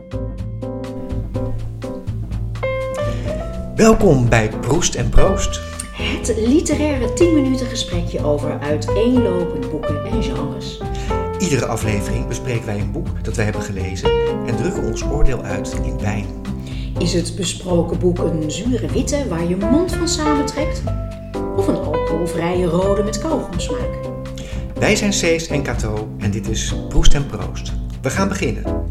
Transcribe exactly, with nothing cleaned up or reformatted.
Welkom bij Proest en Proost. Het literaire tien minuten gesprekje over uiteenlopende boeken en genres. Iedere aflevering bespreken wij een boek dat wij hebben gelezen en drukken ons oordeel uit in wijn. Is het besproken boek een zure witte waar je mond van samentrekt? Of een alcoholvrije rode met kauwgomsmaak? Wij zijn Cees en Cato en dit is Proest en Proost. We gaan beginnen.